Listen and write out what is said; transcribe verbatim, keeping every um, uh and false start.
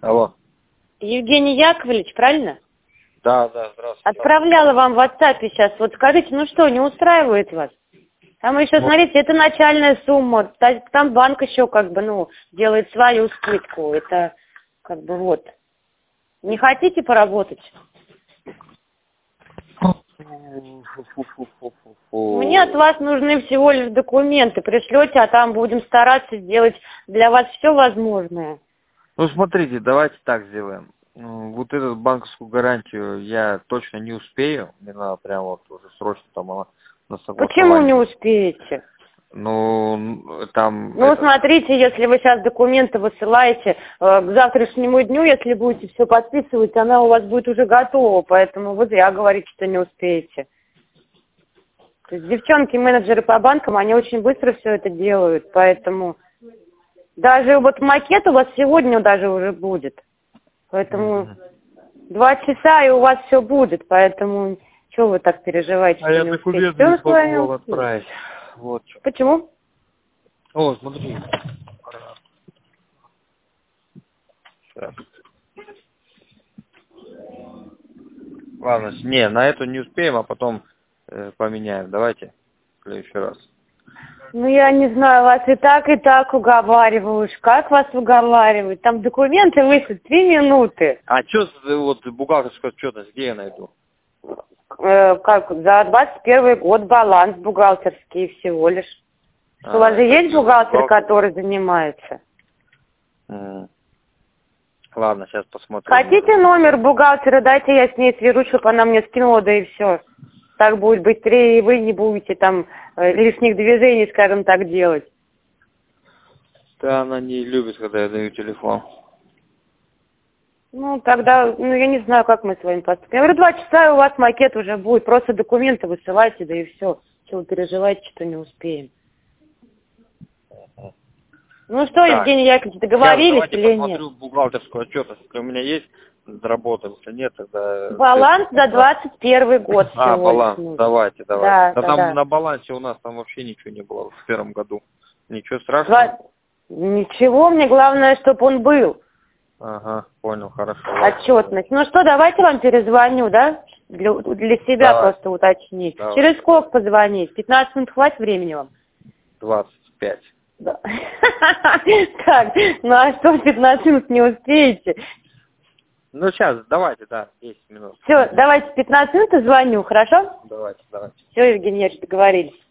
Алло. Евгений Яковлевич, правильно? Да, да, здравствуйте. Отправляла вам в WhatsApp сейчас. Вот скажите, ну что, не устраивает вас? Там еще, Ну, смотрите, это начальная сумма. Та- Там банк еще как бы, ну, делает свою скидку. Это как бы вот. Не хотите поработать? Мне от вас нужны всего лишь документы. Пришлете, а там будем стараться сделать для вас все возможное. Ну, смотрите, давайте так сделаем. Ну, вот эту банковскую гарантию я точно не успею. Мне надо прямо вот уже срочно там она на согласование. Почему не успеете? Ну, там... Ну, это... смотрите, если вы сейчас документы высылаете, э, к завтрашнему дню, если будете все подписывать, она у вас будет уже готова, поэтому вы зря говорите, что не успеете. То есть девчонки, менеджеры по банкам, они очень быстро все это делают, поэтому даже вот макет у вас сегодня даже уже будет. Поэтому Угу. два часа и у вас все будет, поэтому чего вы так переживаете, А что я не успеете? документы не Всё с вами смогу вам успеете. отправить. Вот. Почему? О, смотри. Сейчас. Ладно, не, на эту не успеем, а потом э, поменяем. Давайте в следующий раз. Ну, я не знаю, вас и так, и так уговариваю. Уж как вас уговаривают? Там документы вышлют три минуты. А что вот бухгалтерская отчетность, где я найду? Э, как, за двадцать первый год баланс бухгалтерский всего лишь. А, У вас же есть бухгалтер, бухгалтер. который занимается? М. Ладно, сейчас посмотрим. Хотите номер бухгалтера, дайте я с ней свяжусь, чтобы она мне скинула, да и все. Так будет быстрее, и вы не будете там э, лишних движений, скажем так, делать. Да, она не любит, когда я даю телефон. Ну, тогда, ну, я не знаю, как мы с вами поступим. Я говорю, два часа, и у вас макет уже будет. Просто документы высылайте, да и все. Чего вы переживаете, что не успеем. Ну что, Так, Евгений Яковлевич, сейчас договорились давайте или посмотрю нет? бухгалтерскую отчетность. Если у меня есть, заработал. Если нет, тогда... Баланс за двадцать первый год А, всего лишь баланс, нужен. давайте, давайте. Да, Да, да, там да. на балансе у нас там вообще ничего не было в первом году. Ничего страшного? Два- Ничего, мне главное, чтобы он был. Ага, понял, хорошо. Отчетность. Ну что, давайте вам перезвоню, да? Для, для себя Давай. просто уточнить. Давай. Через сколько позвонить? пятнадцать минут хватит времени вам? двадцать пять. Да. Так, ну а что, пятнадцать минут не успеете? Ну, сейчас, давайте, да, десять минут. Все, давайте пятнадцать минут и звоню, хорошо? Давайте, давайте. Все, Евгений Яковлевич, договорились.